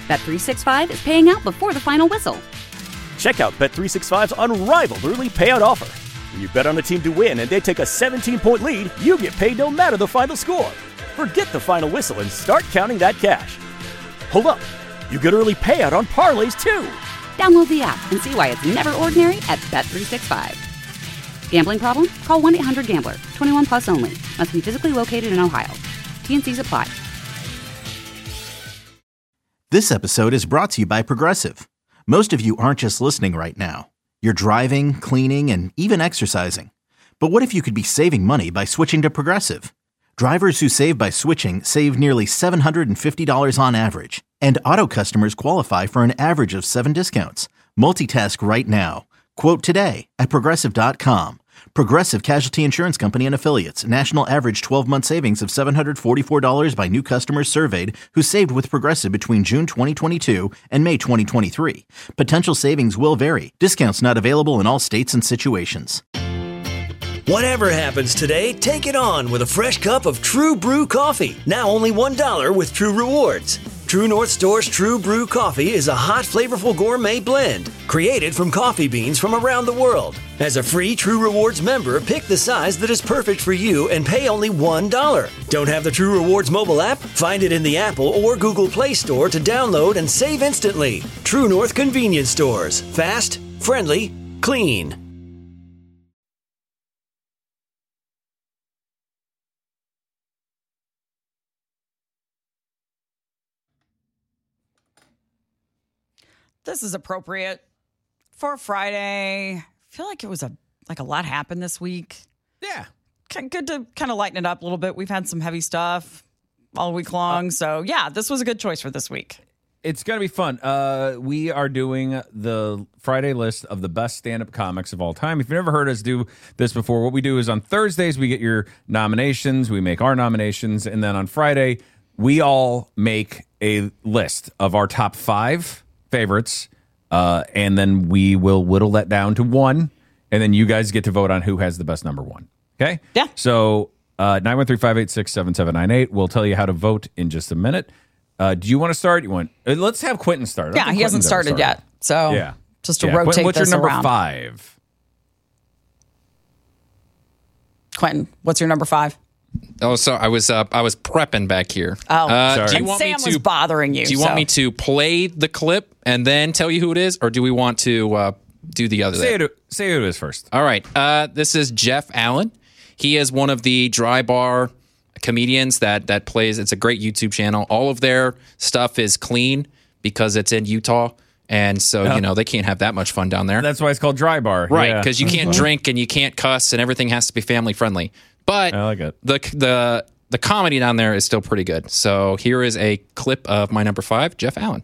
Bet365 is paying out before the final whistle. Check out Bet365's unrivaled early payout offer. When you bet on a team to win and they take a 17-point lead, you get paid no matter the final score. Forget the final whistle and start counting that cash. Hold up. You get early payout on parlays, too. Download the app and see why it's never ordinary at Bet365. Gambling problem? Call 1-800-GAMBLER. 21 plus only. Must be physically located in Ohio. T&Cs apply. This episode is brought to you by Progressive. Most of you aren't just listening right now. You're driving, cleaning, and even exercising. But what if you could be saving money by switching to Progressive? Drivers who save by switching save nearly $750 on average. And auto customers qualify for an average of 7 discounts. Multitask right now. Quote today at Progressive.com. Progressive Casualty Insurance Company and Affiliates. National average 12-month savings of $744 by new customers surveyed who saved with Progressive between June 2022 and May 2023. Potential savings will vary. Discounts not available in all states and situations. Whatever happens today, take it on with a fresh cup of True Brew coffee. Now only $1 with True Rewards. True North Store's True Brew coffee is a hot, flavorful gourmet blend created from coffee beans from around the world. As a free True Rewards member, pick the size that is perfect for you and pay only $1. Don't have the True Rewards mobile app? Find it in the Apple or Google Play Store to download and save instantly. True North Convenience Stores. Fast, friendly, clean. This is appropriate for Friday. I feel like it was a lot happened this week. Yeah. Good to kind of lighten it up a little bit. We've had some heavy stuff all week long. So, yeah, this was a good choice for this week. It's going to be fun. We are doing the Friday list of the best stand-up comics of all time. If you've never heard us do this before, what we do is on Thursdays, we get your nominations. We make our nominations. And then on Friday, we all make a list of our top 5 favorites, and then we will whittle that down to 1, and then you guys get to vote on who has the best number 1. Okay? Yeah. So 913-586-7798. We'll tell you how to vote in just a minute. Do you want to start? Let's have Quentin start. Yeah, he hasn't started yet. So yeah, just to rotate Quentin, what's this your number around. 5? Quentin, what's your number 5? Oh, so I was prepping back here. Oh, do you and want Sam me to, was bothering you. Do you want me to play the clip and then tell you who it is, or do we want to do the other? Say who it is first. All right. This is Jeff Allen. He is one of the dry bar comedians that plays. It's a great YouTube channel. All of their stuff is clean because it's in Utah. And so, they can't have that much fun down there. That's why it's called dry bar. Right, because you can't drink and you can't cuss and everything has to be family friendly. But I like it. The comedy down there is still pretty good. So here is a clip of my number 5, Jeff Allen.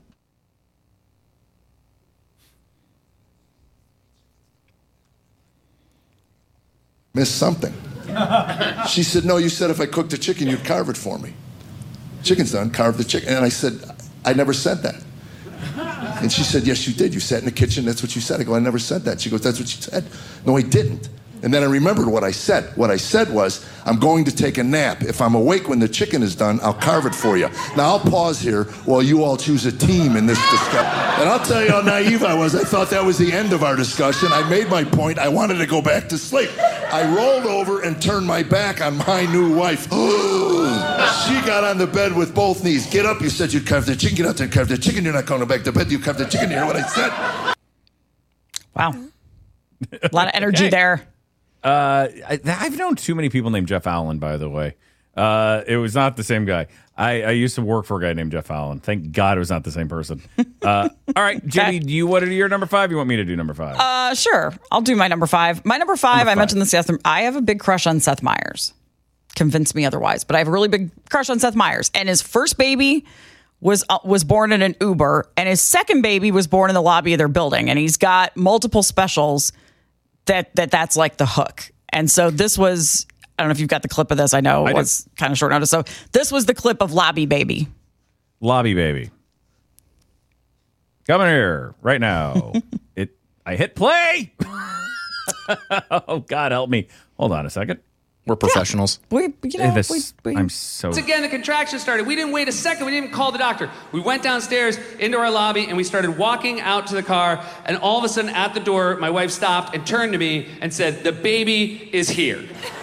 Missed something. She said, no, you said if I cooked the chicken, you'd carve it for me. Chicken's done, carve the chicken. And I said, I never said that. And she said, yes, you did. You sat in the kitchen, that's what you said. I go, I never said that. She goes, that's what you said. No, I didn't. And then I remembered what I said. What I said was, I'm going to take a nap. If I'm awake when the chicken is done, I'll carve it for you. Now, I'll pause here while you all choose a team in this discussion. And I'll tell you how naive I was. I thought that was the end of our discussion. I made my point. I wanted to go back to sleep. I rolled over and turned my back on my new wife. She got on the bed with both knees. Get up, you said you'd carve the chicken. Get out there and carve the chicken. You're not going back to bed. You carve the chicken. You hear what I said? Wow. A lot of energy there. I've known too many people named Jeff Allen, by the way. It was not the same guy. I used to work for a guy named Jeff Allen. Thank God it was not the same person. All right, Jimmy, do you want to do your number 5? You want me to do number 5? Sure. I'll do my number 5. My number 5, I mentioned this yesterday. I have a big crush on Seth Meyers. Convince me otherwise, but I have a really big crush on Seth Meyers. And his first baby was born in an Uber, and his second baby was born in the lobby of their building. And he's got multiple specials that's like the hook. And so this was, I don't know if you've got the clip of this. I know it was kind of short notice. So this was the clip of Lobby Baby. Lobby Baby. Coming here right now. I hit play. Oh, God help me. Hold on a second. We're professionals. I'm so. Once again, the contraction started. We didn't wait a second. We didn't even call the doctor. We went downstairs into our lobby and we started walking out to the car. And all of a sudden, at the door, my wife stopped and turned to me and said, "The baby is here."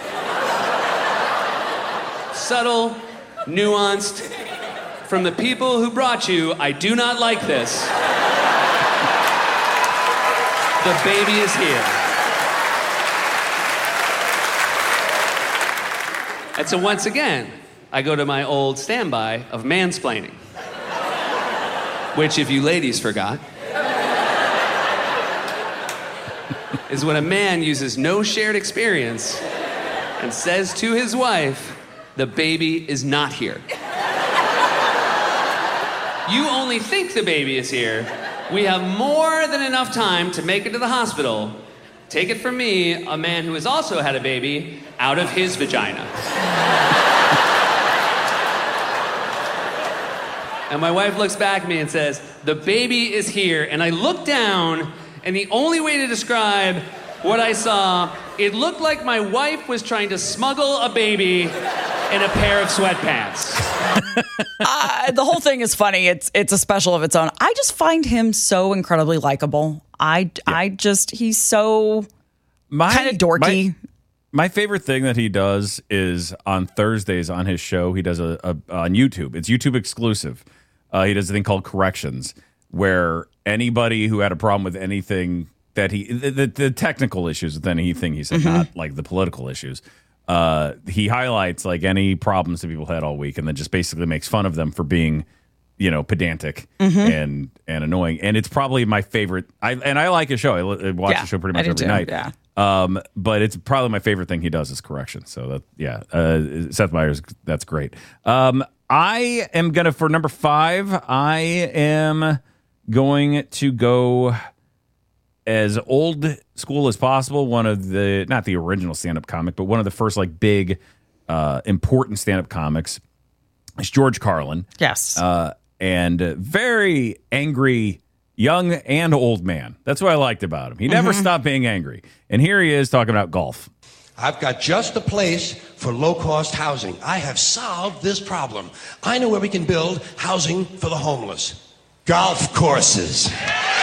Subtle, nuanced. From the people who brought you, I do not like this. The baby is here. And so once again, I go to my old standby of mansplaining, which, if you ladies forgot, is when a man uses no shared experience and says to his wife, "The baby is not here." You only think the baby is here. We have more than enough time to make it to the hospital. Take it from me, a man who has also had a baby out of his vagina. And my wife looks back at me and says, "The baby is here." And I look down, and the only way to describe what I saw, it looked like my wife was trying to smuggle a baby in a pair of sweatpants. The whole thing is funny. It's a special of its own. I just find him so incredibly likable. He's so kind of dorky. My favorite thing that he does is on Thursdays on his show, he does on YouTube. It's YouTube exclusive. He does a thing called Corrections, where anybody who had a problem with anything that the technical issues with anything he said, not like the political issues, he highlights like any problems that people had all week and then just basically makes fun of them for being, pedantic and annoying. And it's probably my favorite. I like his show. I watch the show pretty much every night. Yeah. But it's probably my favorite thing he does is Correction. So Seth Meyers, that's great. I am gonna, for number 5, I am going to go as old school as possible. One of the, not the original stand-up comic, but one of the first like big important stand-up comics is George Carlin. Yes. And very angry young and old man. That's what I liked about him. He never stopped being angry. And here he is talking about golf. I've got just the place for low-cost housing. I have solved this problem. I know where we can build housing for the homeless. Golf courses.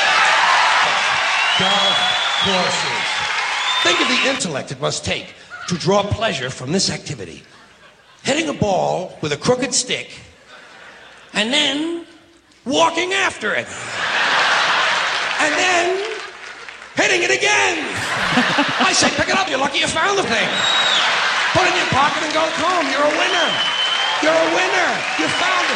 Golf courses. Think of the intellect it must take to draw pleasure from this activity. Hitting a ball with a crooked stick and then walking after it. And then hitting it again. I say, pick it up. You're lucky you found the thing. Put it in your pocket and go home. You're a winner. You're a winner. You found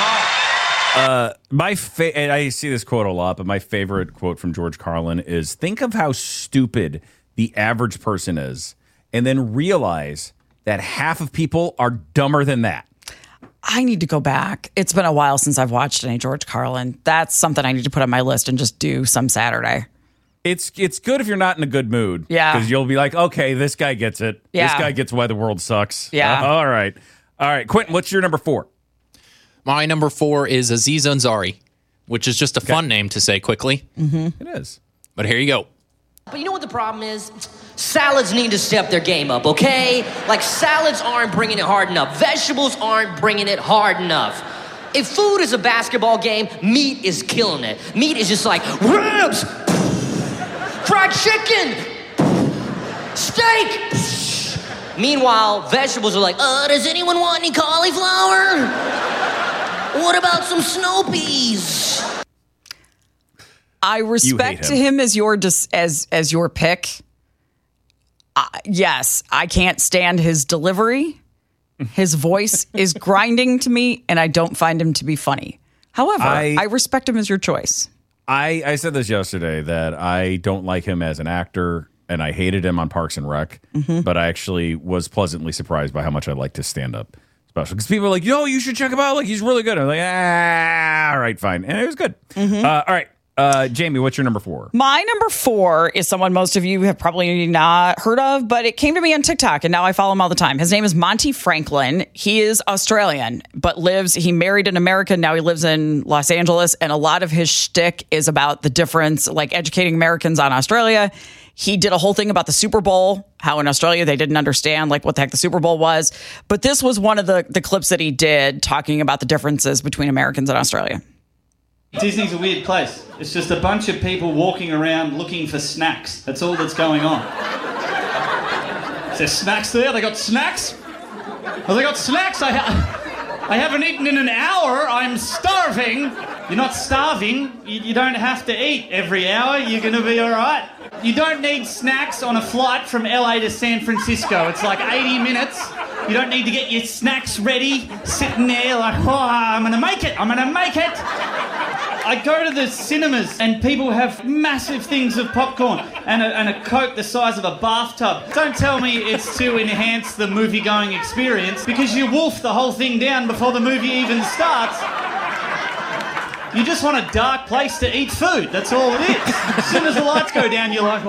it. No. And I see this quote a lot, but my favorite quote from George Carlin is, think of how stupid the average person is, and then realize that half of people are dumber than that. I need to go back. It's been a while since I've watched any George Carlin. That's something I need to put on my list and just do some Saturday. It's good if you're not in a good mood. Yeah. Because you'll be like, okay, this guy gets it. Yeah. This guy gets why the world sucks. Yeah. All right. Quentin, what's your number 4? My number 4 is Aziz Ansari, which is just a fun name to say quickly. It is. But here you go. But you know what the problem is? Salads need to step their game up, okay? Like, salads aren't bringing it hard enough. Vegetables aren't bringing it hard enough. If food is a basketball game, meat is killing it. Meat is just like, ribs, fried chicken, steak. Meanwhile, vegetables are like, does anyone want any cauliflower? What about some snow peas? I respect him as your pick. Yes, I can't stand his delivery. His voice is grinding to me, and I don't find him to be funny. However, I respect him as your choice. I said this yesterday, that I don't like him as an actor, and I hated him on Parks and Rec, but I actually was pleasantly surprised by how much I liked his stand-up special. Because people are like, yo, you should check him out. Like, he's really good. I'm like, all right, fine. And it was good. All right. Jamie, what's your number 4? My number 4 is someone most of you have probably not heard of, but it came to me on TikTok, and now I follow him all the time. His name is Monty Franklin. He is Australian, but he married an American. Now he lives in Los Angeles, and a lot of his shtick is about the difference, like educating Americans on Australia. He did a whole thing about the Super Bowl, how in Australia they didn't understand like what the heck the Super Bowl was. But this was one of the clips that he did talking about the differences between Americans and Australia. Disney's a weird place. It's just a bunch of people walking around looking for snacks. That's all that's going on. Is there snacks there? They got snacks? Oh, they got snacks? I haven't eaten in an hour. I'm starving. You're not starving. You don't have to eat every hour. You're going to be all right. You don't need snacks on a flight from LA to San Francisco. It's like 80 minutes. You don't need to get your snacks ready, sitting there like, oh, I'm going to make it. I'm going to make it. I go to the cinemas and people have massive things of popcorn and a Coke the size of a bathtub. Don't tell me it's to enhance the movie-going experience because you wolf the whole thing down before the movie even starts. You just want a dark place to eat food. That's all it is. As soon as the lights go down, you're like,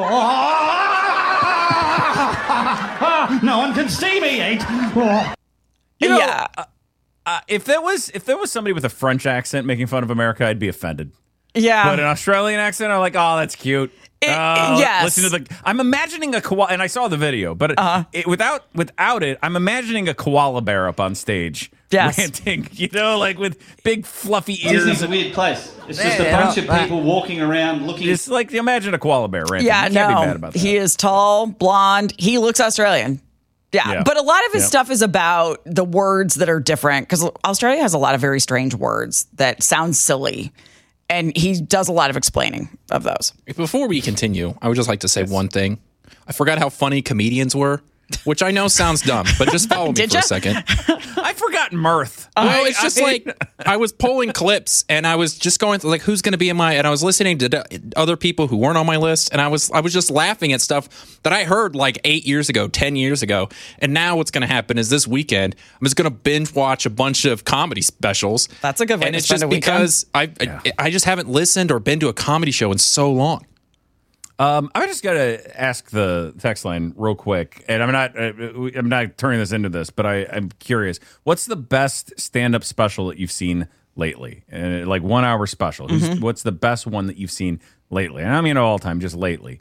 no one can see me eat. You know, if there was somebody with a French accent making fun of America, I'd be offended. Yeah. But an Australian accent, I'm like, oh, that's cute. Yes. Listen to I'm imagining a koala, and I saw the video, but without it, I'm imagining a koala bear up on stage. Yes. Ranting, like with big fluffy ears. Disney's a weird place. It's just a bunch of people walking around looking. It's like imagine a koala bear ranting. Yeah, you can't be mad about that. He is tall, blonde. He looks Australian. Yeah. But a lot of his stuff is about the words that are different because Australia has a lot of very strange words that sound silly. And he does a lot of explaining of those. Before we continue, I would just like to say one thing. I forgot how funny comedians were, which I know sounds dumb, but just follow me for a second. I forgot mirth. Well, it's just I was pulling clips and I was just going through who's going to be in my, and I was listening to other people who weren't on my list, and I was just laughing at stuff that I heard 8 years ago, 10 years ago, and now what's going to happen is this weekend I'm just going to binge watch a bunch of comedy specials. That's a good way and to it's spend just a weekend. because I just haven't listened or been to a comedy show in so long. I just got to ask the text line real quick, and I'm not turning this into this, but I'm curious. What's the best stand-up special that you've seen lately? 1 hour special. What's the best one that you've seen lately? And I mean all time, just lately.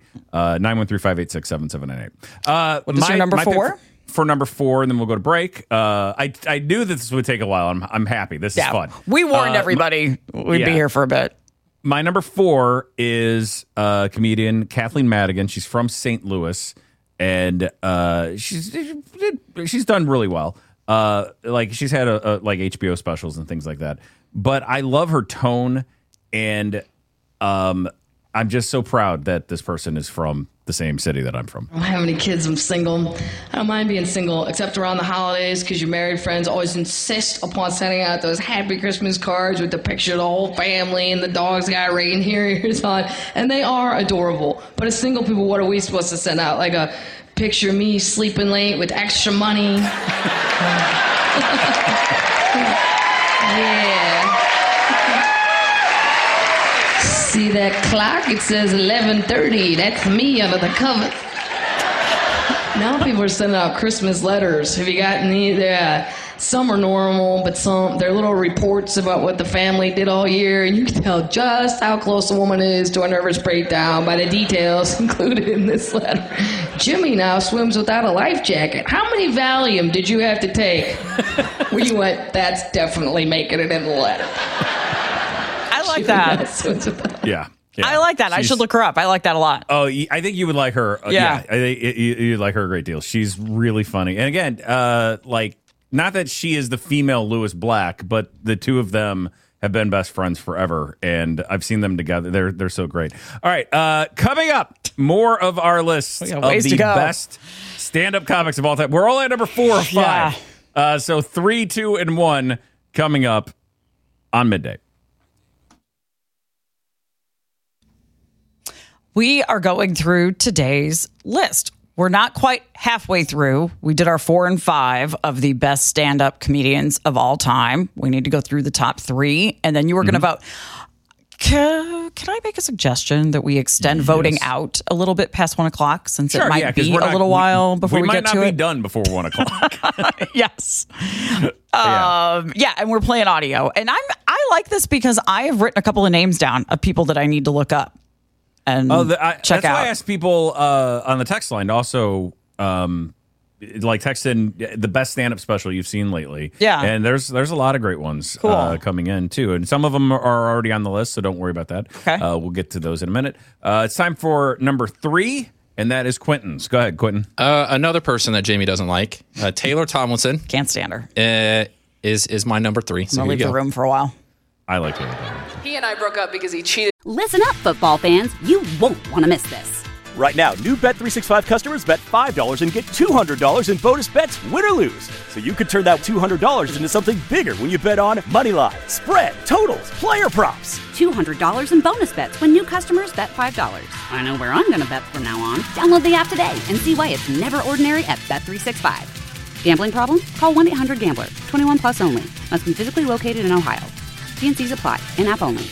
913-586-7798. What is your number 4? For number 4, and then we'll go to break. I knew that this would take a while. I'm happy. This is fun. We warned everybody we'd be here for a bit. My number 4 is comedian Kathleen Madigan. She's from St. Louis, and she's done really well. She's had HBO specials and things like that. But I love her tone, and I'm just so proud that this person is from the same city that I'm from. I don't have any kids. I'm single. I don't mind being single, except around the holidays, because your married friends always insist upon sending out those happy Christmas cards with the picture of the whole family and the dog's got reindeers on, and they are adorable. But as single people, what are we supposed to send out? Like a picture of me sleeping late with extra money? Yeah. See that clock? It says 11:30. That's me under the covers. Now people are sending out Christmas letters. Have you gotten any? Some are normal, but they're little reports about what the family did all year, and you can tell just how close a woman is to a nervous breakdown by the details included in this letter. Jimmy now swims without a life jacket. How many Valium did you have to take? We went, that's definitely making it in the letter. I like that. Yeah. I like that. I should look her up. I like that a lot. Oh, I think you would like her. Yeah. I think you'd like her a great deal. She's really funny. And again, not that she is the female Lewis Black, but the two of them have been best friends forever, and I've seen them together. They're so great. All right, coming up, more of our list of the best stand-up comics of all time. We're all at number 4 or 5. Yeah. So 3, 2, and 1 coming up on Midday. We are going through today's list. We're not quite halfway through. We did our 4 and 5 of the best stand-up comedians of all time. We need to go through the top 3, and then you were going to vote. Can I make a suggestion that we extend voting out a little bit past 1 o'clock, since it might be a little while before we get to it? We might not be done before 1 o'clock. Yes. And we're playing audio. And I like this because I have written a couple of names down of people that I need to look up. and check that's out. why I asked people on the text line to also text in the best stand-up special you've seen lately. Yeah. And there's a lot of great ones coming in, too. And some of them are already on the list, so don't worry about that. Okay. We'll get to those in a minute. It's time for number 3, and that is Quentin's. Go ahead, Quentin. Another person that Jamie doesn't like, Taylor Tomlinson. Can't stand her. Is my number 3. So I'm going to leave the room for a while. I like Taylor Tomlinson. He and I broke up because he cheated. Listen up, football fans. You won't want to miss this. Right now, new Bet365 customers bet $5 and get $200 in bonus bets, win or lose. So you could turn that $200 into something bigger when you bet on money line, spread, totals, player props. $200 in bonus bets when new customers bet $5. I know where I'm going to bet from now on. Download the app today and see why it's never ordinary at Bet365. Gambling problem? Call 1-800-GAMBLER. 21 plus only. Must be physically located in Ohio. T&Cs apply. In-app only.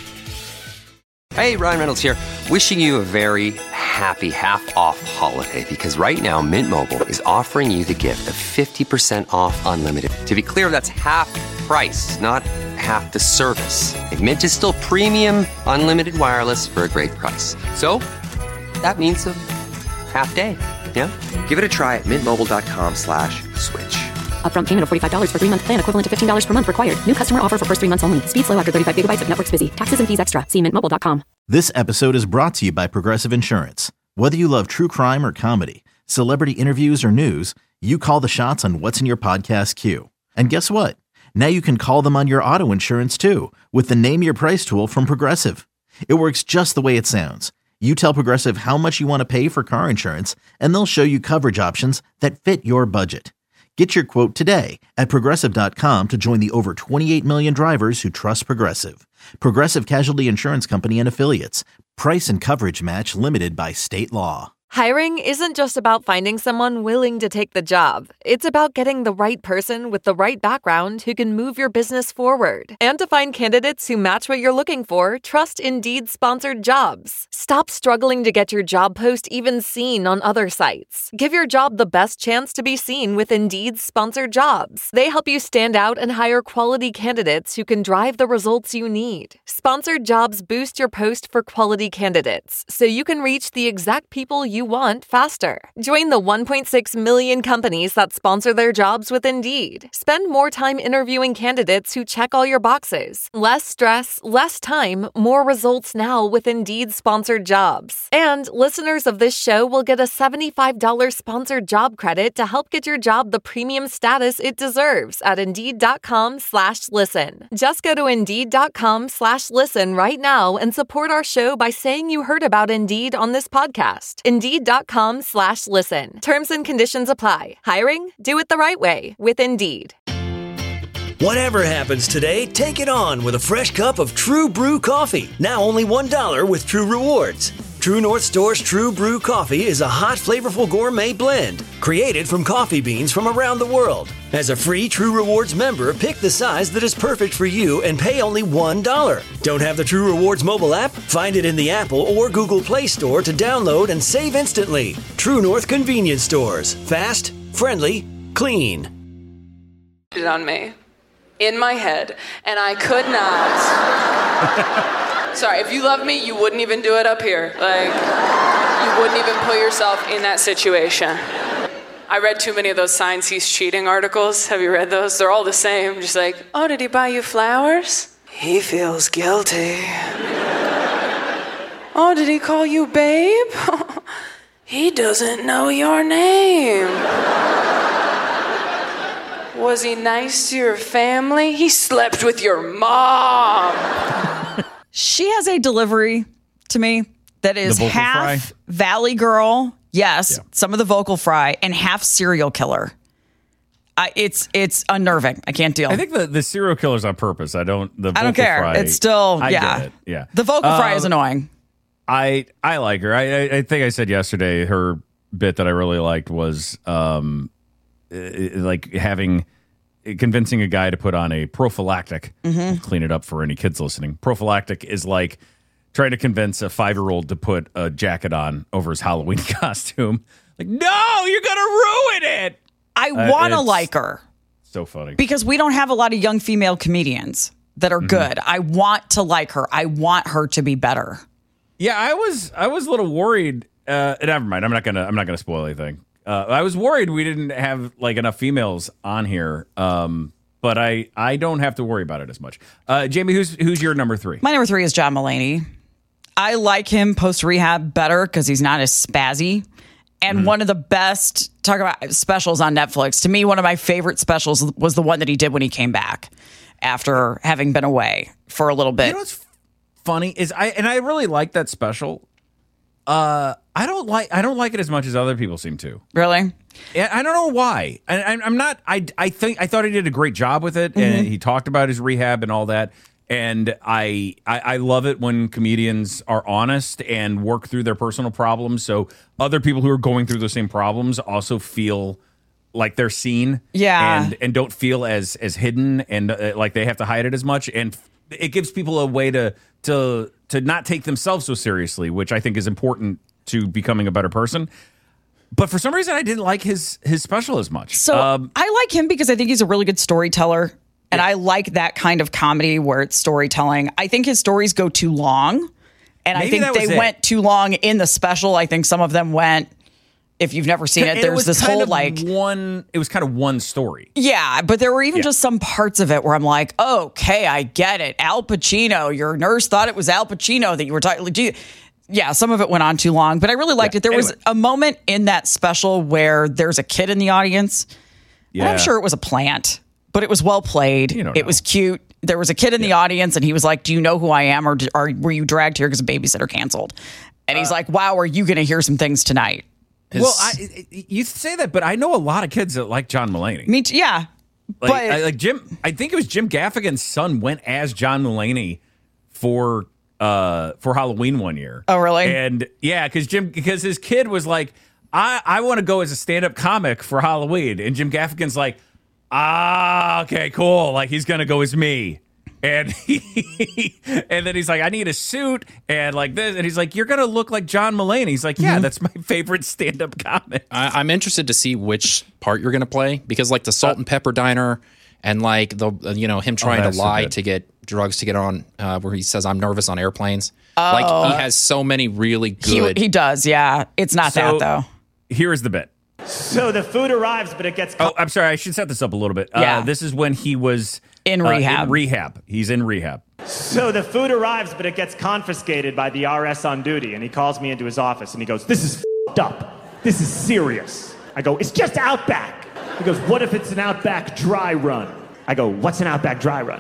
Hey, Ryan Reynolds here. Wishing you a very happy half-off holiday, because right now Mint Mobile is offering you the gift of 50% off unlimited. To be clear, that's half price, not half the service. Like, Mint is still premium unlimited wireless for a great price. So that means a half day. Yeah? Give it a try at mintmobile.com/switch. Upfront payment of $45 for 3-month plan, equivalent to $15 per month required. New customer offer for first 3 months only. Speed slow after 35 gigabytes if network's busy. Taxes and fees extra. See mintmobile.com. This episode is brought to you by Progressive Insurance. Whether you love true crime or comedy, celebrity interviews or news, you call the shots on what's in your podcast queue. And guess what? Now you can call them on your auto insurance too with the Name Your Price tool from Progressive. It works just the way it sounds. You tell Progressive how much you want to pay for car insurance, and they'll show you coverage options that fit your budget. Get your quote today at Progressive.com to join the over 28 million drivers who trust Progressive. Progressive Casualty Insurance Company and Affiliates. Price and coverage match limited by state law. Hiring isn't just about finding someone willing to take the job. It's about getting the right person with the right background who can move your business forward. And to find candidates who match what you're looking for, trust Indeed sponsored jobs. Stop struggling to get your job post even seen on other sites. Give your job the best chance to be seen with Indeed sponsored jobs. They help you stand out and hire quality candidates who can drive the results you need. Sponsored jobs boost your post for quality candidates, so you can reach the exact people you want faster. Join the 1.6 million companies that sponsor their jobs with Indeed. Spend more time interviewing candidates who check all your boxes. Less stress, less time, more results now with Indeed sponsored jobs. And listeners of this show will get a $75 sponsored job credit to help get your job the premium status it deserves at Indeed.com/listen. Just go to Indeed.com/listen right now and support our show by saying you heard about Indeed on this podcast. Indeed.com/listen. Terms and conditions apply. Hiring? Do it the right way with Indeed. Whatever happens today, take it on with a fresh cup of True Brew coffee. Now only $1 with True Rewards. True North Store's True Brew coffee is a hot, flavorful gourmet blend created from coffee beans from around the world. As a free True Rewards member, pick the size that is perfect for you and pay only $1. Don't have the True Rewards mobile app? Find it in the Apple or Google Play Store to download and save instantly. True North Convenience Stores. Fast, friendly, clean. It on me. In my head. And I could not. Sorry, if you love me, you wouldn't even do it up here. Like, you wouldn't even put yourself in that situation. I read too many of those signs he's cheating articles. Have you read those? They're all the same. Just like, oh, did he buy you flowers? He feels guilty. Oh, did he call you babe? He doesn't know your name. Was he nice to your family? He slept with your mom. She has a delivery to me that is half Valley Girl, yes, some of the vocal fry, and half serial killer. It's unnerving. I can't deal. I think the serial killer's on purpose. I don't care. Fry, it's still, I get it. Yeah. The vocal fry is annoying. I like her. I think I said yesterday her bit that I really liked was like convincing a guy to put on a prophylactic. Clean it up for any kids listening. Prophylactic is like trying to convince a 5-year-old to put a jacket on over his Halloween costume. Like, no, you're gonna ruin it. I want to like her. So funny because we don't have a lot of young female comedians that are good. I want to like her. I want her to be better. Yeah, I was a little worried. Never mind. I'm not gonna spoil anything. I was worried we didn't have like enough females on here. But I don't have to worry about it as much. Jamie, who's your number 3? My number 3 is John Mulaney. I like him post-rehab better because he's not as spazzy. And one of the best, talk about specials on Netflix, to me, one of my favorite specials was the one that he did when he came back after having been away for a little bit. You know what's funny is I really like that special. I don't like it as much as other people seem to. Really? Yeah, I don't know why. I'm not. I thought he did a great job with it, and he talked about his rehab and all that. And I love it when comedians are honest and work through their personal problems, so other people who are going through the same problems also feel like they're seen. Yeah, and don't feel as hidden and like they have to hide it as much. And it gives people a way to not take themselves so seriously, which I think is important to becoming a better person. But for some reason, I didn't like his special as much. So I like him because I think he's a really good storyteller. And I like that kind of comedy where it's storytelling. I think his stories go too long. And Maybe I think they went too long in the special. I think some of them went, if you've never seen it, there's this whole like... It was kind of one story. Yeah, but there were even just some parts of it where I'm like, okay, I get it. Al Pacino, your nurse thought it was Al Pacino that you were talking... Yeah, some of it went on too long, but I really liked it. There was a moment in that special where there's a kid in the audience. Yeah. And I'm sure it was a plant. But it was well played. It was cute. There was a kid in the audience, and he was like, do you know who I am, or were you dragged here because a babysitter canceled? And he's like, wow, are you going to hear some things tonight? Well, you say that, but I know a lot of kids that like John Mulaney. Me too, yeah. Like Jim, I think it was Jim Gaffigan's son went as John Mulaney for Halloween one year. Oh, really? And yeah, because his kid was like, I want to go as a stand-up comic for Halloween. And Jim Gaffigan's like, okay, cool. Like he's gonna go as me, and and then he's like, I need a suit and like this, and he's like, you're gonna look like John Mulaney. He's like, yeah, that's my favorite stand-up comic. I'm interested to see which part you're gonna play because like the Salt and Pepper Diner and like the him trying to lie to get drugs to get on where he says I'm nervous on airplanes. Like he has so many really good. He does, yeah. It's not that though. Here is the bit. So the food arrives, but it gets... I'm sorry. I should set this up a little bit. Yeah. This is when he was... in rehab. He's in rehab. So the food arrives, but it gets confiscated by the RS on duty. And he calls me into his office, and he goes, this is f***ed up. This is serious. I go, it's just Outback. He goes, what if it's an Outback dry run? I go, what's an Outback dry run?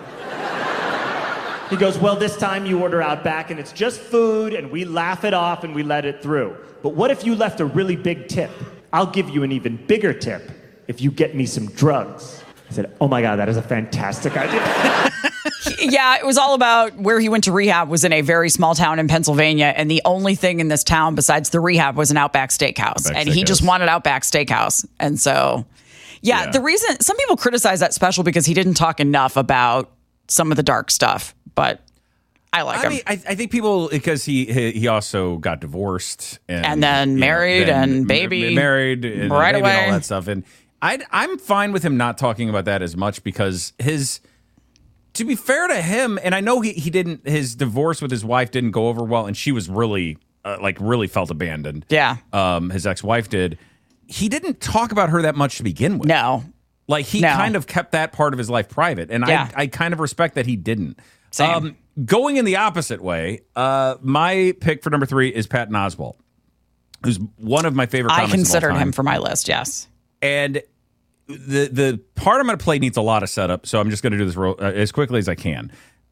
He goes, well, this time you order Outback, and it's just food, and we laugh it off, and we let it through. But what if you left a really big tip? I'll give you an even bigger tip if you get me some drugs. I said, oh my God, that is a fantastic idea. Yeah, it was all about where he went to rehab was in a very small town in Pennsylvania. And the only thing in this town besides the rehab was an Outback Steakhouse. He just wanted Outback Steakhouse. And so, yeah, the reason some people criticize that special because he didn't talk enough about some of the dark stuff. But I like him. I mean, I think people, because he also got divorced and then married and baby. Married and right baby away. And all that stuff. And I'm fine with him not talking about that as much because to be fair to him, and I know his divorce with his wife didn't go over well, and she was really, really felt abandoned. Yeah. His ex-wife did. He didn't talk about her that much to begin with. No. Like, he kind of kept that part of his life private, and I kind of respect that he didn't. Same. Going in the opposite way, my pick for number 3 is Patton Oswalt, who's one of my favorite comics I considered of all time. him for my list, yes. And the part I'm going to play needs a lot of setup, so I'm just going to do this as quickly as I can.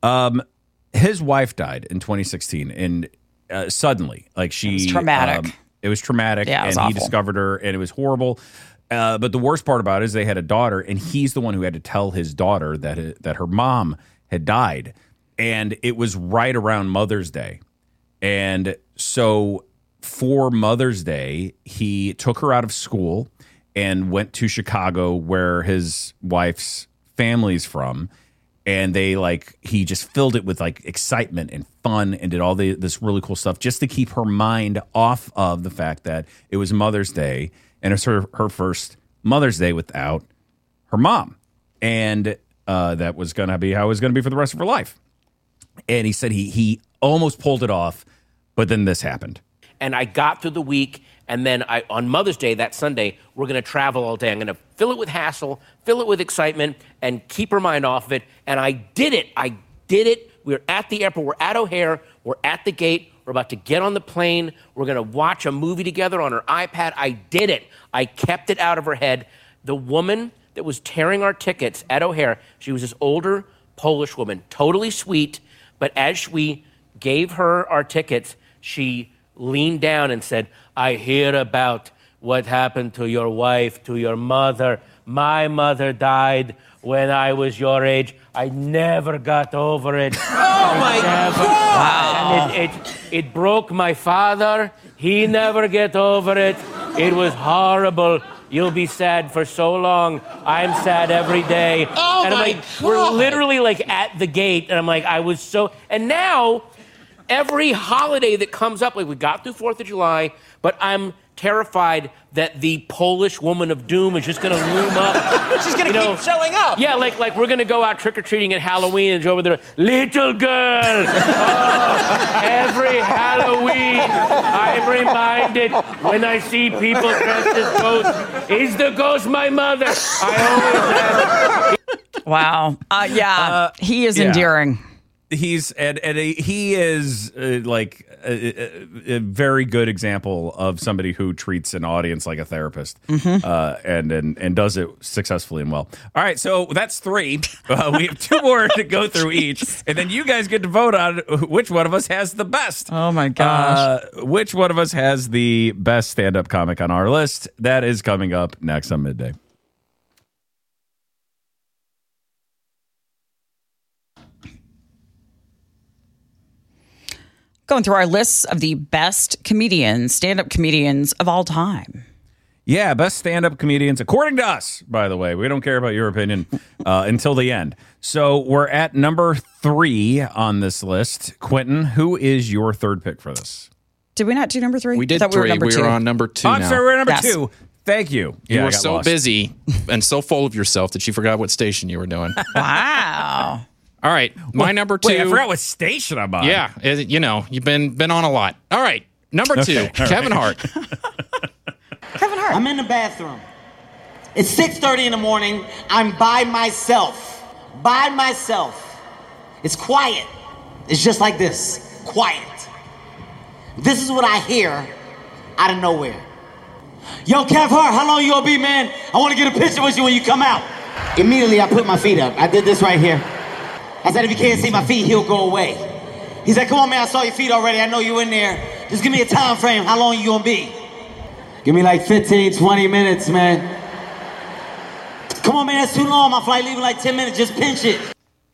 His wife died in 2016, and suddenly, like it was traumatic. It was traumatic, yeah, it was and awful. he discovered her, and it was horrible. But the worst part about it is they had a daughter, and he's the one who had to tell his daughter that her mom had died, and it was right around Mother's Day. And so for Mother's Day, he took her out of school and went to Chicago, where his wife's family's from, and he just filled it with like excitement and fun and did all this really cool stuff just to keep her mind off of the fact that it was Mother's Day and it's her first Mother's Day without her mom, and that was going to be how it was going to be for the rest of her life. And he said he almost pulled it off, But then this happened. And I got through the week, and then on Mother's Day, that Sunday, we're going to travel all day. I'm going to fill it with hassle, fill it with excitement, and keep her mind off of it. And I did it. We were at the airport. We're at O'Hare. We're at the gate. We're about to get on the plane. We're going to watch a movie together on her iPad. I did it. I kept it out of her head. The woman that was tearing our tickets at O'Hare, she was this older Polish woman, totally sweet. But as we gave her our tickets, she leaned down and said, I hear about what happened to your wife, to your mother. My mother died when I was your age. I never got over it. Oh, my God. Wow. And it broke my father. He never get over it. It was horrible. You'll be sad for so long. I'm sad every day. Oh, and I'm my like, God. we're literally like at the gate. And I'm like, and now every holiday that comes up, like we got through 4th of July, but I'm terrified that the Polish woman of doom is just going to loom up. She's going to keep showing up. Yeah, like we're going to go out trick-or-treating at Halloween and go over there, little girl. Oh, every Halloween, I'm reminded when I see people dressed as ghosts, is the ghost my mother? I always am. Wow. He is endearing. He is like a very good example of somebody who treats an audience like a therapist, and does it successfully and well. All right, so that's 3. We have 2 more to go through each, and then you guys get to vote on which one of us has the best. Oh my gosh! Which one of us has the best stand-up comic on our list? That is coming up next on Midday. Going through our lists of the best comedians, stand-up comedians of all time. Yeah, best stand-up comedians, according to us, by the way. We don't care about your opinion until the end. So we're at number 3 on this list. Quentin, who is your third pick for this? Did we not do number 3? We did I thought 3. We were on number 2 I'm now. sorry, we're number 2. Thank you. You were so busy and so full of yourself that you forgot what station you were doing. Wow. All right, my number 2. Wait, I forgot what station I'm on. Yeah, you've been on a lot. All right, number 2, Kevin Hart. Kevin Hart. I'm in the bathroom. It's 6:30 in the morning. I'm by myself. By myself. It's quiet. It's just like this. Quiet. This is what I hear out of nowhere. Yo, Kev Hart, how long you gonna be, man? I wanna get a picture with you when you come out. Immediately, I put my feet up. I did this right here. I said, if you can't see my feet, he'll go away. He said, come on, man, I saw your feet already. I know you in there. Just give me a time frame. How long you gonna be? Give me like 15, 20 minutes, man. Come on, man, that's too long. My flight leaving like 10 minutes. Just pinch it.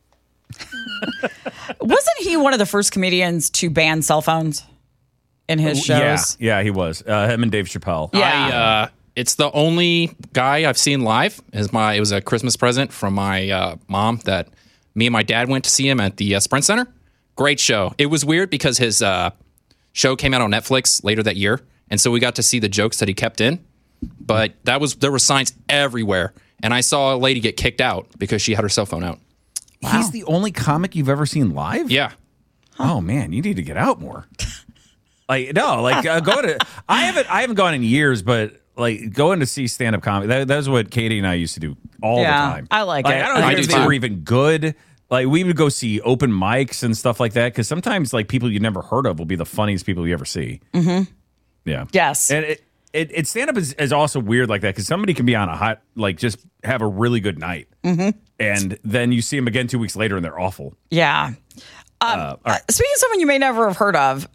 Wasn't he one of the first comedians to ban cell phones in his shows? Yeah, he was. Him and Dave Chappelle. Yeah. It's the only guy I've seen live. It was a Christmas present from my mom that me and my dad went to see him at the Sprint Center. Great show. It was weird because his show came out on Netflix later that year, and so we got to see the jokes that he kept in. But there were signs everywhere, and I saw a lady get kicked out because she had her cell phone out. Wow. He's the only comic you've ever seen live? Yeah. Oh man, you need to get out more. Go to. I haven't gone in years, but like going to see stand-up comedy. That's what Katie and I used to do all the time. I like it. I don't know if they were even good. Like we would go see open mics and stuff like that because sometimes like people you never heard of will be the funniest people you ever see. Mm-hmm. Yeah. Yes. And it stand-up is also weird like that because somebody can be on a hot just have a really good night, and then you see them again 2 weeks later and they're awful. Yeah. All right. Speaking of someone you may never have heard of,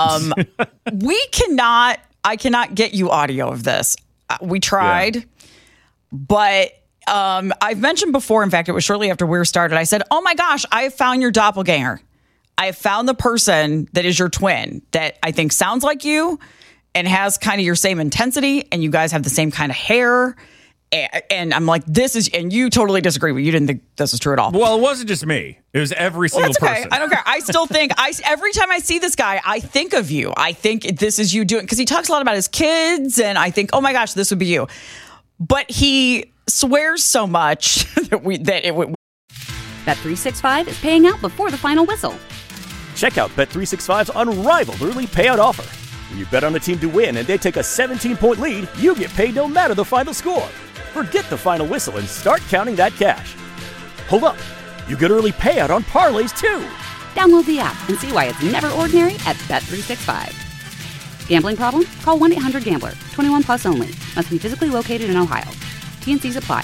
I cannot get you audio of this. We tried, but I've mentioned before, in fact, it was shortly after we were started, I said, oh my gosh, I have found your doppelganger. I have found the person that is your twin that I think sounds like you and has kind of your same intensity, and you guys have the same kind of hair. And I'm like, and you totally disagree with me. You didn't think this was true at all. Well, it wasn't just me. It was every single that's okay. person. I don't care. I still think, every time I see this guy, I think of you. I think this is you doing, because he talks a lot about his kids, and I think, oh my gosh, this would be you. But he swears so much that it would. Bet365 is paying out before the final whistle. Check out Bet365's unrivaled early payout offer. When you bet on a team to win and they take a 17-point lead, you get paid no matter the final score. Forget the final whistle and start counting that cash. Hold up. You get early payout on parlays, too. Download the app and see why it's never ordinary at Bet365. Gambling problem? Call 1-800-GAMBLER. 21 plus only. Must be physically located in Ohio. T&Cs apply.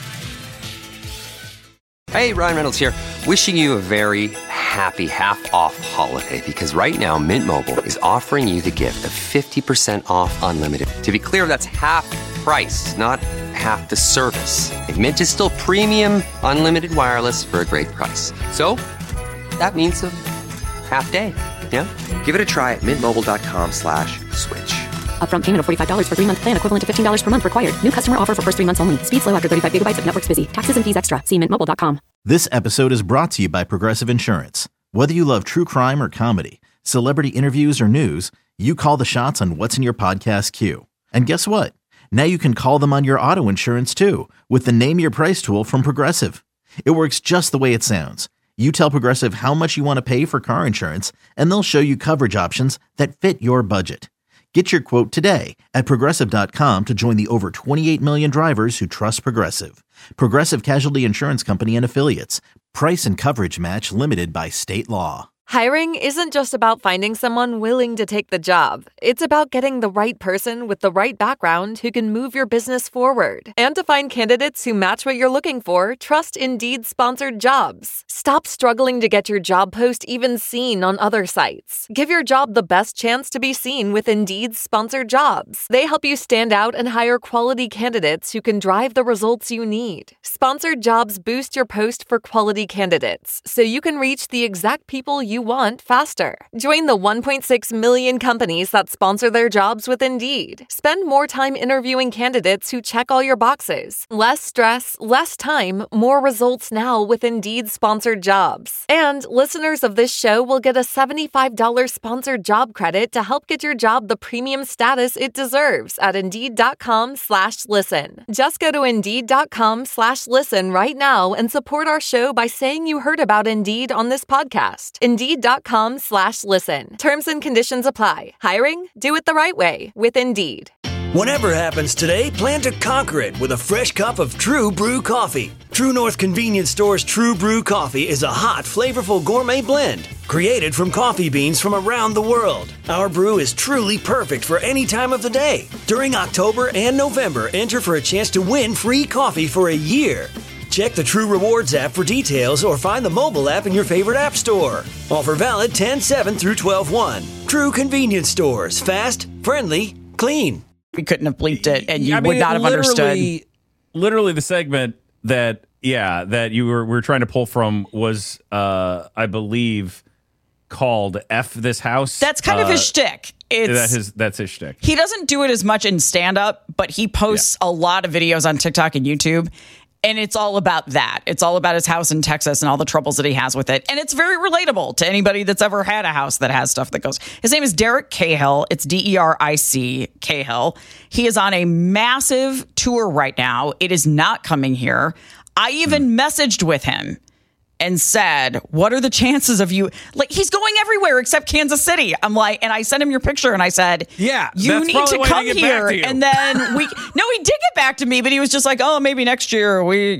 Hey, Ryan Reynolds here. Wishing you a very happy half-off holiday because right now Mint Mobile is offering you the gift of 50% off unlimited. To be clear, that's half price, not half the service. And Mint is still premium unlimited wireless for a great price. So that means a half day. Yeah? Give it a try at mintmobile.com/switch. Upfront payment of $45 for 3-month plan, equivalent to $15 per month required. New customer offer for first 3 months only. Speed slow after 35 gigabytes if network's busy. Taxes and fees extra. See mintmobile.com. This episode is brought to you by Progressive Insurance. Whether you love true crime or comedy, celebrity interviews or news, you call the shots on what's in your podcast queue. And guess what? Now you can call them on your auto insurance too with the Name Your Price tool from Progressive. It works just the way it sounds. You tell Progressive how much you want to pay for car insurance, and they'll show you coverage options that fit your budget. Get your quote today at Progressive.com to join the over 28 million drivers who trust Progressive. Progressive Casualty Insurance Company and Affiliates. Price and coverage match limited by state law. Hiring isn't just about finding someone willing to take the job. It's about getting the right person with the right background who can move your business forward. And to find candidates who match what you're looking for, trust Indeed-sponsored jobs. Stop struggling to get your job post even seen on other sites. Give your job the best chance to be seen with Indeed-sponsored jobs. They help you stand out and hire quality candidates who can drive the results you need. Sponsored jobs boost your post for quality candidates, so you can reach the exact people you want faster. Join the 1.6 million companies that sponsor their jobs with Indeed. Spend more time interviewing candidates who check all your boxes. Less stress, less time, more results now with Indeed sponsored jobs. And listeners of this show will get a $75 sponsored job credit to help get your job the premium status it deserves at Indeed.com/listen. Just go to Indeed.com/listen right now and support our show by saying you heard about Indeed on this podcast. Indeed.com/listen. Terms and conditions apply. Hiring? Do it the right way with Indeed. Whatever happens today, plan to conquer it with a fresh cup of True Brew coffee. True North Convenience Store's True Brew coffee is a hot, flavorful gourmet blend created from coffee beans from around the world. Our brew is truly perfect for any time of the day. During October and November, enter for a chance to win free coffee for a year. Check the True Rewards app for details or find the mobile app in your favorite app store. Offer valid 10/7 through 12/1. True Convenience Stores. Fast, friendly, clean. We couldn't have bleeped it, and you would not have understood. Literally, the segment that you were trying to pull from was, I believe, called "F This House." That's kind of his shtick. That's his shtick. He doesn't do it as much in stand-up, but he posts a lot of videos on TikTok and YouTube. And it's all about that. It's all about his house in Texas and all the troubles that he has with it. And it's very relatable to anybody that's ever had a house that has stuff that goes. His name is Derek Cahill. It's Derick Cahill. He is on a massive tour right now. It is not coming here. I even messaged with him and said, what are the chances of you? Like, he's going everywhere except Kansas City. I'm like, and I sent him your picture and I said, yeah, you need to come here. And then no, he did get back to me, but he was just like, oh, maybe next year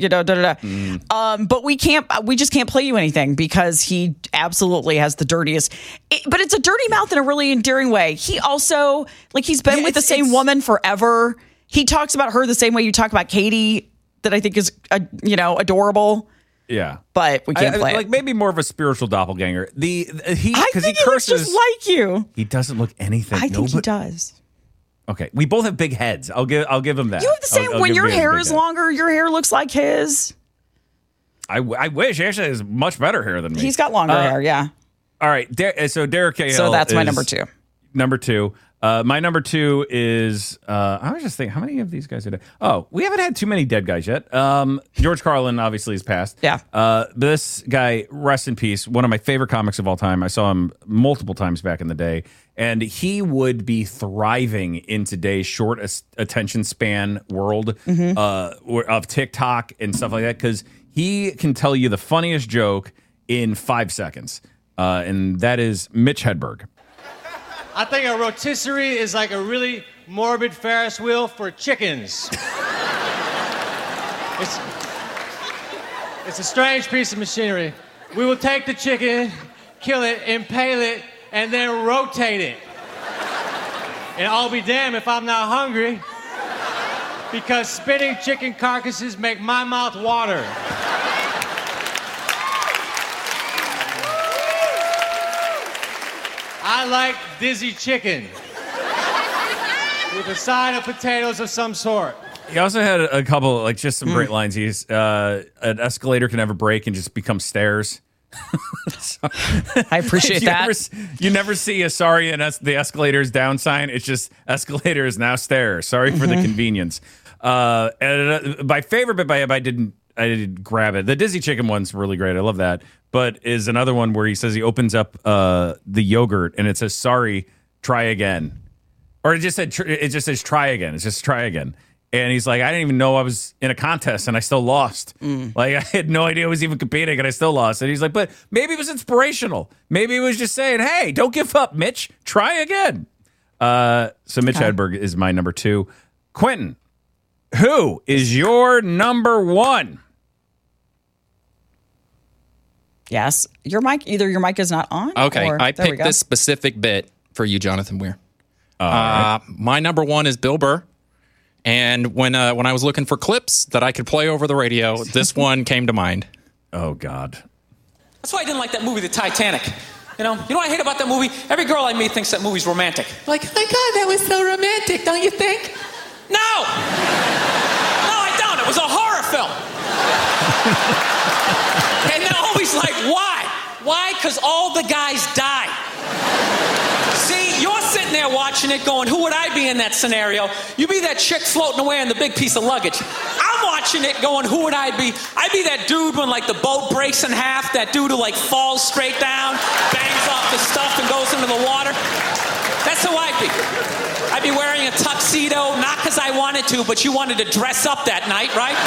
but we just can't play you anything because he absolutely has the dirtiest, but it's a dirty mouth in a really endearing way. He also, like, he's been with the same woman forever. He talks about her the same way you talk about Katie, that I think is, adorable. Yeah, but we can't play like it. Maybe more of a spiritual doppelganger. I think he looks just like you. He doesn't look anything. I think he does. Okay, we both have big heads. I'll give him that. You have the same. When your hair is longer, your hair looks like his. I wish. Actually, has much better hair than me. He's got longer hair. Yeah. All right. So Derek Cahill. So that's my number two. Number two. My number two is, I was just thinking, how many of these guys did we haven't had too many dead guys yet. George Carlin obviously has passed. Yeah. This guy, rest in peace, one of my favorite comics of all time. I saw him multiple times back in the day, and he would be thriving in today's short attention span world of TikTok and stuff like that, because he can tell you the funniest joke in 5 seconds. and that is Mitch Hedberg. I think a rotisserie is like a really morbid Ferris wheel for chickens. It's a strange piece of machinery. We will take the chicken, kill it, impale it, and then rotate it. And I'll be damned if I'm not hungry, because spinning chicken carcasses make my mouth water. I like dizzy chicken with a side of potatoes of some sort. He also had a couple, like, just some great lines. He's an escalator can never break and just become stairs. I appreciate that. You never see a sorry and the escalator is down sign. It's just escalator is now stairs. Sorry for the convenience. And my favorite bit by him, I didn't grab it. The Dizzy Chicken one's really great. I love that. But is another one where he says he opens up the yogurt and it says, sorry, try again. Or it just says try again. It's just try again. And he's like, I didn't even know I was in a contest and I still lost. Like, I had no idea I was even competing and I still lost. And he's like, but maybe it was inspirational. Maybe it was just saying, hey, don't give up, Mitch. Try again. So Mitch Hedberg is my number 2. Quentin, who is your number 1? Yes. Your mic is not on. Okay, or, I picked this specific bit for you, Jonathan Weir. Right. My number 1 is Bill Burr. And when I was looking for clips that I could play over the radio, this one came to mind. Oh, God. That's why I didn't like that movie, The Titanic. You know what I hate about that movie? Every girl I meet thinks that movie's romantic. Like, oh my God, that was so romantic, don't you think? No! No, I don't. It was a horror film. And they're always like, why? Why? Because all the guys die. See, you're sitting there watching it going, who would I be in that scenario? You be that chick floating away on the big piece of luggage. I'm watching it going, who would I be? I'd be that dude when, like, the boat breaks in half, that dude who, like, falls straight down, bangs off the stuff and goes into the water. That's who I'd be. I'd be wearing a tuxedo, not because I wanted to, but you wanted to dress up that night, right?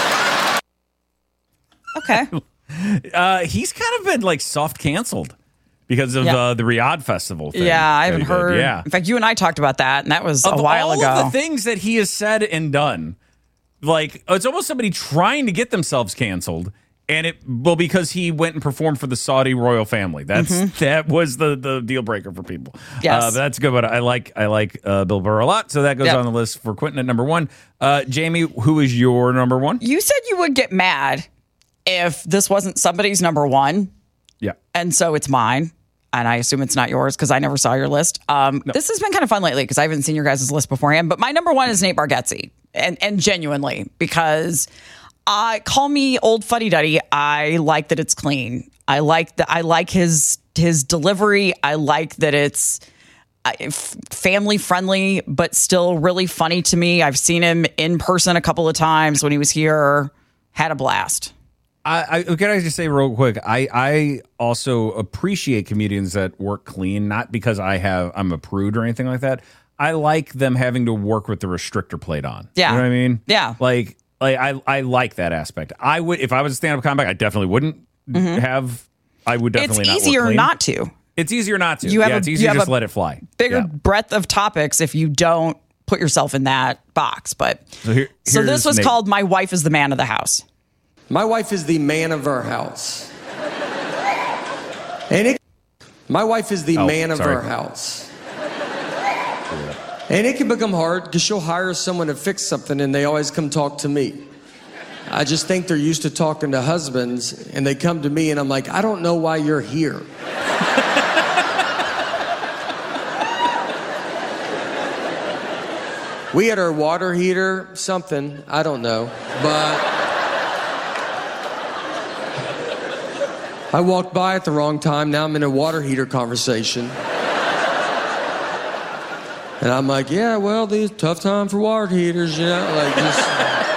Okay. He's kind of been, like, soft canceled. Because of the Riyadh Festival thing. Yeah, I haven't heard. Yeah. In fact, you and I talked about that, and that was a while ago. Of all the things that he has said and done, like, it's almost somebody trying to get themselves canceled. And because he went and performed for the Saudi royal family. That was the deal breaker for people. Yes. That's good. But I like Bill Burr a lot. So that goes on the list for Quentin at number 1. Jamie, who is your number 1? You said you would get mad if this wasn't somebody's number 1. Yeah. And so it's mine. And I assume it's not yours because I never saw your list. No. This has been kind of fun lately because I haven't seen your guys' list beforehand. But my number 1 is Nate Bargatze. And genuinely, because call me old fuddy-duddy. I like that it's clean. I like his delivery. I like that it's family friendly, but still really funny to me. I've seen him in person a couple of times when he was here. Had a blast. Can I just say real quick? I also appreciate comedians that work clean, not because I'm a prude or anything like that. I like them having to work with the restrictor plate on. Yeah. You know what I mean? Yeah. Like I like that aspect. I would, if I was a stand-up comic, I definitely wouldn't have. I would definitely not. It's easier not to. It's easier not to. It's easier to just let it fly. Bigger breadth of topics if you don't put yourself in that box. But so this was called "My Wife is the Man of the House." My wife is the man of our house. My wife is the man of our house. And it can become hard because she'll hire someone to fix something and they always come talk to me. I just think they're used to talking to husbands and they come to me and I'm like, I don't know why you're here. We had our water heater, something, I don't know, but I walked by at the wrong time. Now I'm in a water heater conversation. And I'm like, yeah, well, these tough time for water heaters, you know, like just.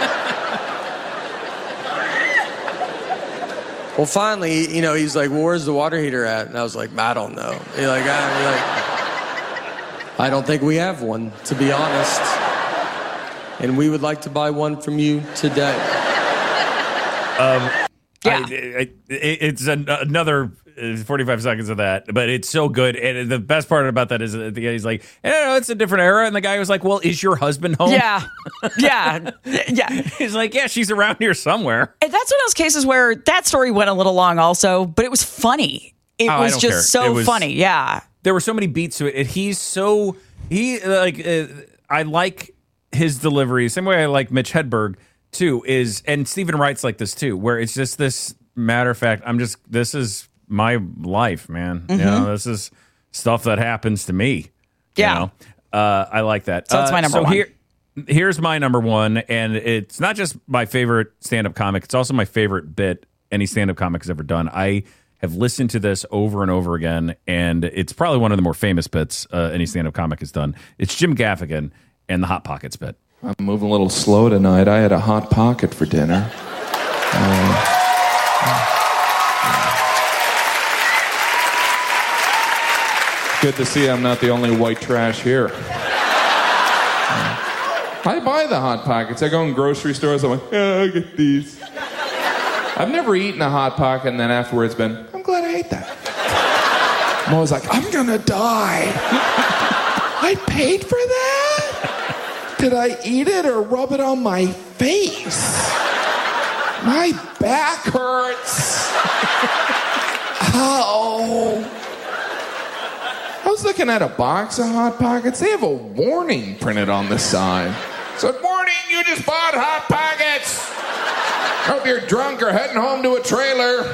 Well, finally, he's like, well, where's the water heater at? And I was like, I don't know. I don't think we have one, to be honest. And we would like to buy one from you today. It's another 45 seconds of that, but it's so good. And the best part about that is at the end, he's like, it's a different era. And the guy was like, well, is your husband home? Yeah. Yeah. He's like, yeah, she's around here somewhere. And that's one of those cases where that story went a little long also, but it was funny. It was just so funny. Yeah. There were so many beats to it. I like his delivery. Same way I like Mitch Hedberg too and Stephen Wright's like this too, where it's just this matter of fact, this is my life, man. You know, this is stuff that happens to me. Yeah. You know? I like that. So that's my number one. Here's my number one, and it's not just my favorite stand-up comic, it's also my favorite bit any stand-up comic has ever done. I have listened to this over and over again, and it's probably one of the more famous bits any stand-up comic has done. It's Jim Gaffigan and the Hot Pockets bit. I'm moving a little slow tonight. I had a Hot Pocket for dinner. Good to see I'm not the only white trash here. I buy the Hot Pockets. I go in grocery stores. I'm like, I get these. I've never eaten a Hot Pocket and then afterwards been, I'm glad I ate that. I'm always like, I'm gonna die. I paid for that? Did I eat it or rub it on my face? My back hurts. Ow. I was looking at a box of Hot Pockets. They have a warning printed on the side. Said, warning, you just bought Hot Pockets. Hope you're drunk or heading home to a trailer.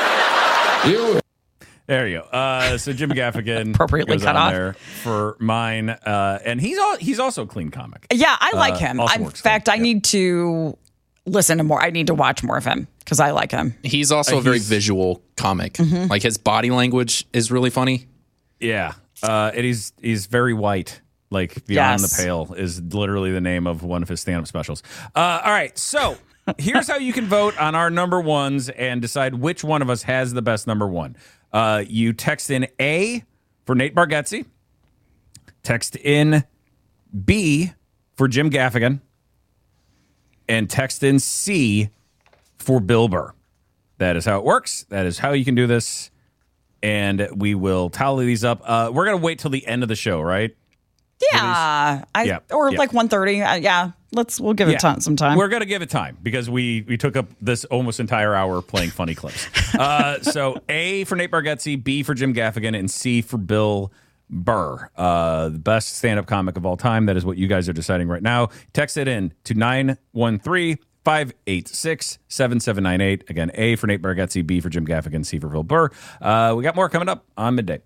There you go. So Jim Gaffigan appropriately goes cut on off there for mine, and he's also a clean comic. Yeah, I like him. In fact, I need to listen to more. I need to watch more of him because I like him. He's also a very visual comic. Mhm. Like his body language is really funny. Yeah, and he's very white. Like Beyond the Pale is literally the name of one of his stand-up specials. All right, so here's how you can vote on our number ones and decide which one of us has the best number one. You text in A for Nate Bargatze, text in B for Jim Gaffigan, and text in C for Bill Burr. That is how it works. That is how you can do this. And we will tally these up. We're going to wait till the end of the show, right? Yeah. Or like 1:30. Yeah. We'll give it some time. We're going to give it time because we took up this almost entire hour playing funny clips. So A for Nate Bargatze, B for Jim Gaffigan, and C for Bill Burr. The best stand-up comic of all time. That is what you guys are deciding right now. Text it in to 913-586-7798. Again, A for Nate Bargatze, B for Jim Gaffigan, C for Bill Burr. We got more coming up on Midday.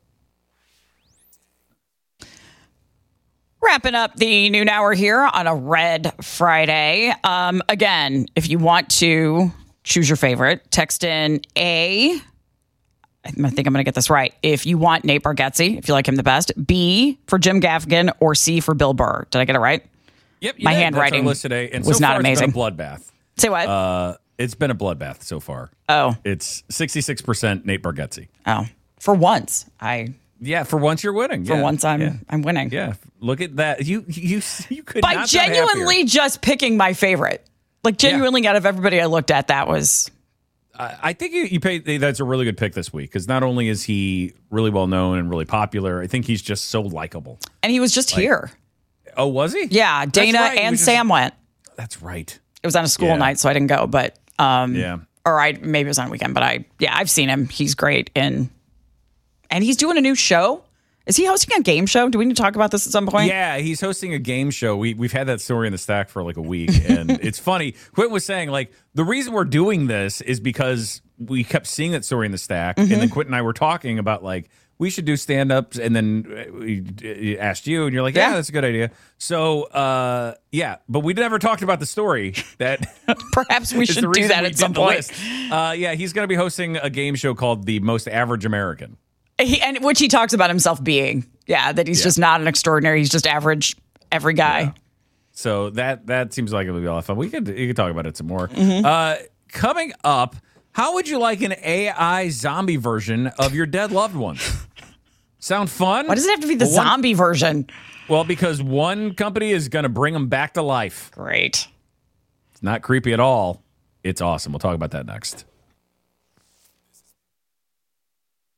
Wrapping up the noon hour here on a Red Friday. Again, if you want to choose your favorite, text in A. I think I'm going to get this right. If you want Nate Bargatze, if you like him the best, B for Jim Gaffigan, or C for Bill Burr. Did I get it right? Yep. My handwriting list today, and was so not far amazing. It's been a bloodbath. Say what? It's been a bloodbath so far. Oh. It's 66% Nate Bargatze. Oh. For once, Yeah, for once you're winning. For once I'm winning. Yeah, look at that. You could By not genuinely just picking my favorite. Like genuinely out of everybody I looked at, that was. I think you paid. That's a really good pick this week because not only is he really well known and really popular, I think he's just so likable. And he was just here. Oh, was he? Yeah, Dana and Sam went. That's right. It was on a school night, so I didn't go. But yeah, or maybe it was on a weekend. But I've seen him. He's great, and he's doing a new show. Is he hosting a game show? Do we need to talk about this at some point? Yeah, he's hosting a game show. We've had that story in the stack for like a week, and it's funny. Quentin was saying like the reason we're doing this is because we kept seeing that story in the stack, and then Quentin and I were talking about like we should do stand-ups, and then we asked you, and you're like, yeah, that's a good idea. So but we never talked about the story that perhaps we should do that at some point. He's going to be hosting a game show called The Most Average American. And which he talks about himself being, that he's just not an extraordinary. He's just average, every guy. Yeah. So that seems like it would be a lot of fun. You could talk about it some more. Coming up, how would you like an AI zombie version of your dead loved ones? Sound fun? Why does it have to be the zombie version? Well, because one company is going to bring them back to life. Great. It's not creepy at all. It's awesome. We'll talk about that next.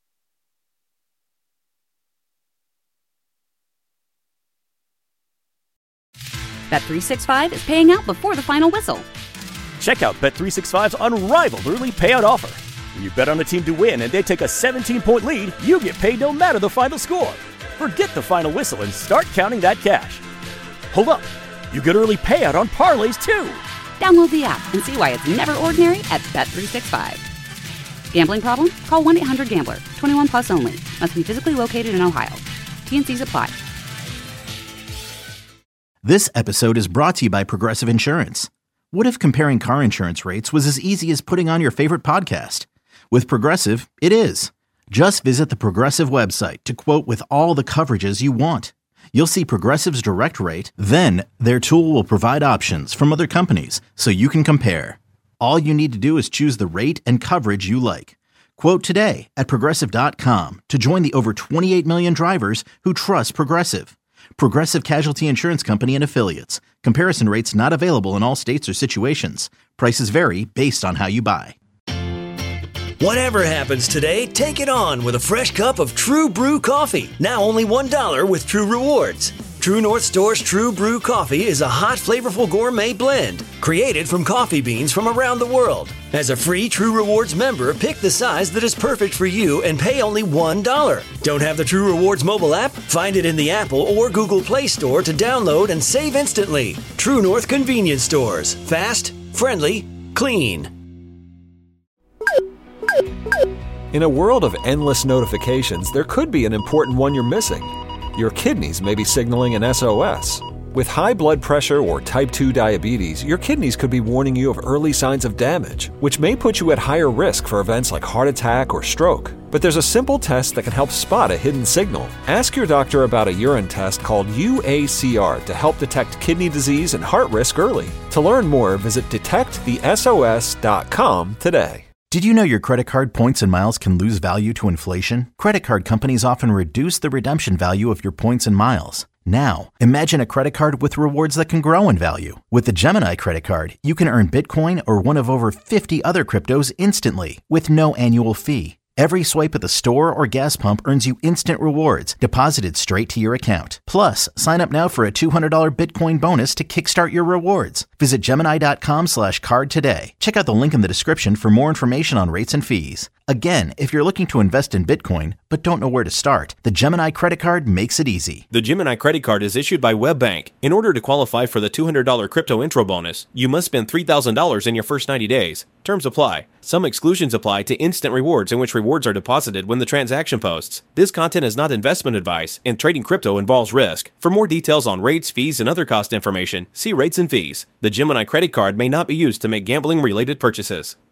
Bet365 is paying out before the final whistle. Check out Bet365's unrivaled early payout offer. When you bet on a team to win and they take a 17-point lead, you get paid no matter the final score. Forget the final whistle and start counting that cash. Hold up. You get early payout on parlays, too. Download the app and see why it's never ordinary at Bet365. Gambling problem? Call 1-800-GAMBLER. 21 plus only. Must be physically located in Ohio. T&Cs apply. This episode is brought to you by Progressive Insurance. What if comparing car insurance rates was as easy as putting on your favorite podcast? With Progressive, it is. Just visit the Progressive website to quote with all the coverages you want. You'll see Progressive's direct rate, then their tool will provide options from other companies so you can compare. All you need to do is choose the rate and coverage you like. Quote today at Progressive.com to join the over 28 million drivers who trust Progressive. Progressive Casualty Insurance Company and Affiliates. Comparison rates not available in all states or situations. Prices vary based on how you buy. Whatever happens today, take it on with a fresh cup of True Brew coffee. Now only $1 with True Rewards. True North Store's True Brew coffee is a hot, flavorful gourmet blend created from coffee beans from around the world. As a free True Rewards member, pick the size that is perfect for you and pay only $1. Don't have the True Rewards mobile app? Find it in the Apple or Google Play Store to download and save instantly. True North Convenience Stores. Fast, friendly, clean. In a world of endless notifications, there could be an important one you're missing. Your kidneys may be signaling an SOS. With high blood pressure or type 2 diabetes, your kidneys could be warning you of early signs of damage, which may put you at higher risk for events like heart attack or stroke. But there's a simple test that can help spot a hidden signal. Ask your doctor about a urine test called UACR to help detect kidney disease and heart risk early. To learn more, visit detectthesos.com today. Did you know your credit card points and miles can lose value to inflation? Credit card companies often reduce the redemption value of your points and miles. Now, imagine a credit card with rewards that can grow in value. With the Gemini credit card, you can earn Bitcoin or one of over 50 other cryptos instantly with no annual fee. Every swipe at the store or gas pump earns you instant rewards deposited straight to your account. Plus, sign up now for a $200 Bitcoin bonus to kickstart your rewards. Visit Gemini.com/card today. Check out the link in the description for more information on rates and fees. Again, if you're looking to invest in Bitcoin but don't know where to start, the Gemini credit card makes it easy. The Gemini credit card is issued by WebBank. In order to qualify for the $200 crypto intro bonus, you must spend $3,000 in your first 90 days. Terms apply. Some exclusions apply to instant rewards in which rewards are deposited when the transaction posts. This content is not investment advice, and trading crypto involves risk. For more details on rates, fees, and other cost information, see rates and fees. The Gemini credit card may not be used to make gambling-related purchases.